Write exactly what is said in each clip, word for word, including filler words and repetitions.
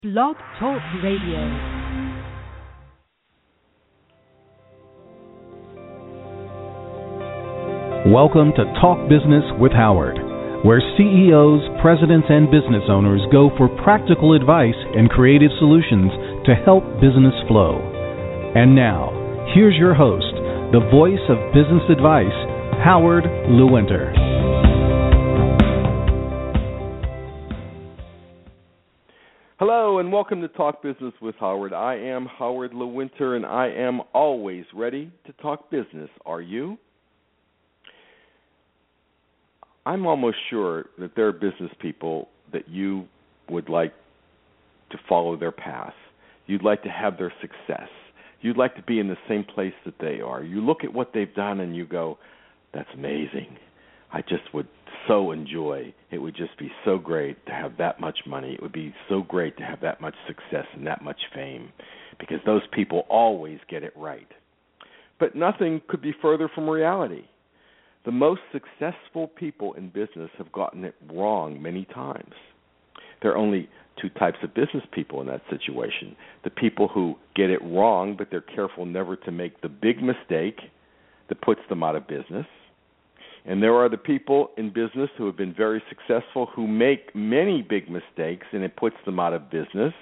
Blog Talk Radio. Welcome to Talk Business with Howard, where C E Os, presidents, and business owners go for practical advice and creative solutions to help business flow. And now, here's your host, the voice of business advice, Howard Lewinter. Hello and welcome to Talk Business with Howard. I am Howard Lewinter and I am always ready to talk business. Are you? I'm almost sure that there are business people that you would like to follow their path. You'd like to have their success. You'd like to be in the same place that they are. You look at what they've done and you go, that's amazing. I just would so enjoy. It would just be so great to have that much money. It would be so great to have that much success and that much fame, because those people always get it right. But nothing could be further from reality. The most successful people in business have gotten it wrong many times. There are only two types of business people in that situation. The people who get it wrong, but they're careful never to make the big mistake that puts them out of business. And there are the people in business who have been very successful who make many big mistakes, and it puts them out of business.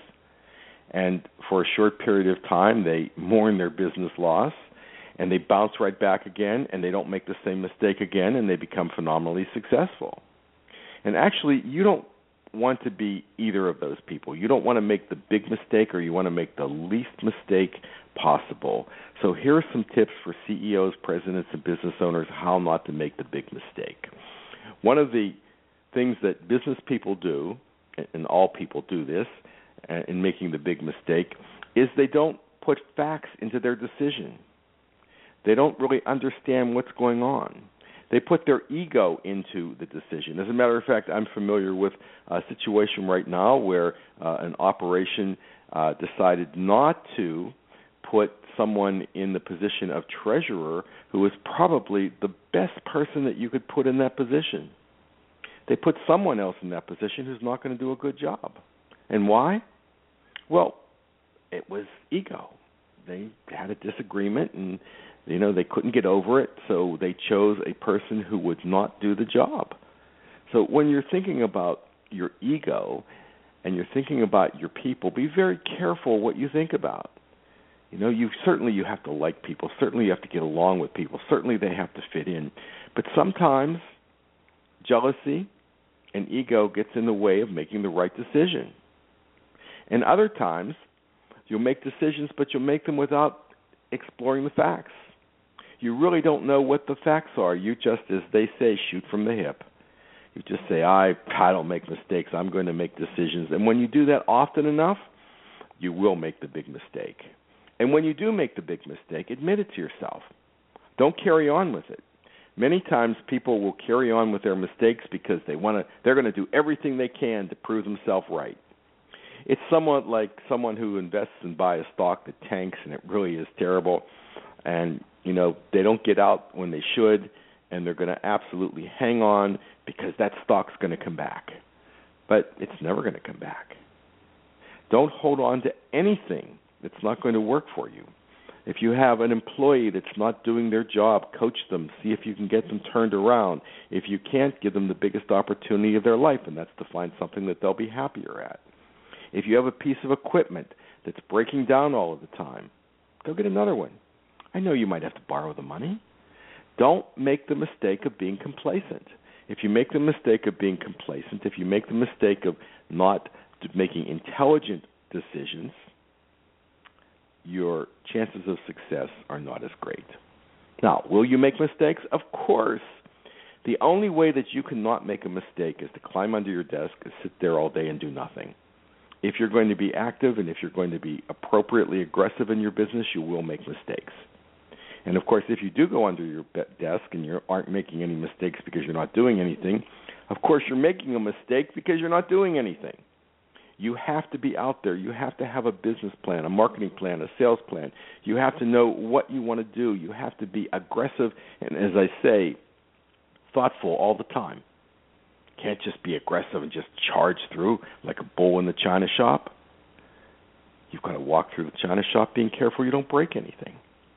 And for a short period of time, they mourn their business loss, and they bounce right back again, and they don't make the same mistake again, and they become phenomenally successful. And actually, you don't want to be either of those people. You don't want to make the big mistake, or you want to make the least mistake possible. So here are some tips for C E Os, presidents, and business owners how not to make the big mistake. One of the things that business people do, and all people do this, in making the big mistake, is they don't put facts into their decision. They don't really understand what's going on. They put their ego into the decision. As a matter of fact, I'm familiar with a situation right now where uh, an operation uh, decided not to put someone in the position of treasurer who is probably the best person that you could put in that position. They put someone else in that position who's not going to do a good job. And why? Well, it was ego. They had a disagreement, and you know, they couldn't get over it, so they chose a person who would not do the job. So when you're thinking about your ego and you're thinking about your people, be very careful what you think about. You know, you certainly you have to like people. Certainly you have to get along with people. Certainly they have to fit in. But sometimes jealousy and ego gets in the way of making the right decision. And other times you'll make decisions, but you'll make them without exploring the facts. You really don't know what the facts are. You just, as they say, shoot from the hip. You just say, I, I don't make mistakes. I'm going to make decisions. And when you do that often enough, you will make the big mistake. And when you do make the big mistake, admit it to yourself. Don't carry on with it. Many times people will carry on with their mistakes because they want to. They're going to do everything they can to prove themselves right. It's somewhat like someone who invests and buys a stock that tanks, and it really is terrible. And, you know, they don't get out when they should, and they're going to absolutely hang on because that stock's going to come back. But it's never going to come back. Don't hold on to anything that's not going to work for you. If you have an employee that's not doing their job, coach them, see if you can get them turned around. If you can't, give them the biggest opportunity of their life, and that's to find something that they'll be happier at. If you have a piece of equipment that's breaking down all of the time, go get another one. I know you might have to borrow the money. Don't make the mistake of being complacent. If you make the mistake of being complacent, if you make the mistake of not making intelligent decisions, your chances of success are not as great. Now, will you make mistakes? Of course. The only way that you cannot make a mistake is to climb under your desk and sit there all day and do nothing. If you're going to be active and if you're going to be appropriately aggressive in your business, you will make mistakes. And, of course, if you do go under your desk and you aren't making any mistakes because you're not doing anything, of course you're making a mistake because you're not doing anything. You have to be out there. You have to have a business plan, a marketing plan, a sales plan. You have to know what you want to do. You have to be aggressive and, as I say, thoughtful all the time. Can't just be aggressive and just charge through like a bull in the china shop. You've got to walk through the china shop being careful you don't break anything.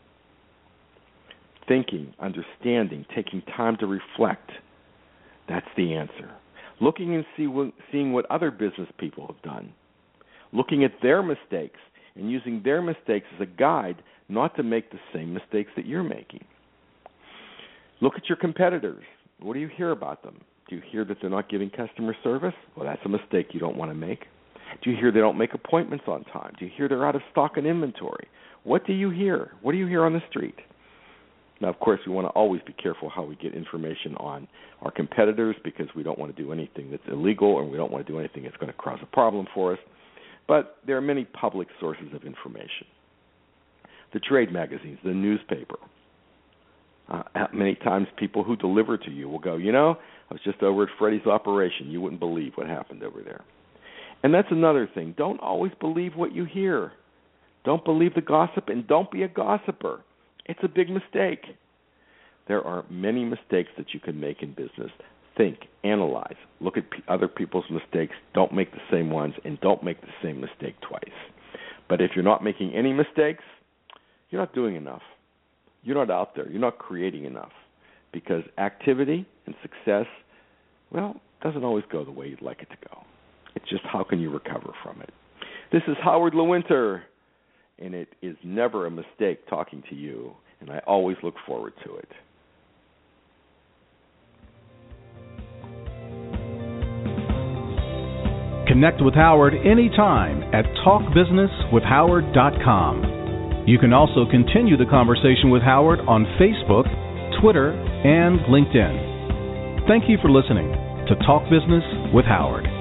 Thinking, understanding, taking time to reflect. That's the answer. Looking and see what, seeing what other business people have done. Looking at their mistakes and using their mistakes as a guide not to make the same mistakes that you're making. Look at your competitors. What do you hear about them? Do you hear that they're not giving customer service? Well, that's a mistake you don't want to make. Do you hear they don't make appointments on time? Do you hear they're out of stock in inventory? What do you hear? What do you hear on the street? Now, of course, we want to always be careful how we get information on our competitors because we don't want to do anything that's illegal and we don't want to do anything that's going to cause a problem for us. But there are many public sources of information. The trade magazines, the newspaper. Uh, many times people who deliver to you will go, you know, I was just over at Freddie's operation. You wouldn't believe what happened over there. And that's another thing. Don't always believe what you hear. Don't believe the gossip, and don't be a gossiper. It's a big mistake. There are many mistakes that you can make in business. Think, analyze, look at p- other people's mistakes. Don't make the same ones, and don't make the same mistake twice. But if you're not making any mistakes, you're not doing enough. You're not out there. You're not creating enough because activity and success, well, doesn't always go the way you'd like it to go. It's just how can you recover from it. This is Howard Lewinter, and it is never a mistake talking to you, and I always look forward to it. Connect with Howard anytime at talk business with howard dot com. You can also continue the conversation with Howard on Facebook, Twitter, and LinkedIn. Thank you for listening to Talk Business with Howard.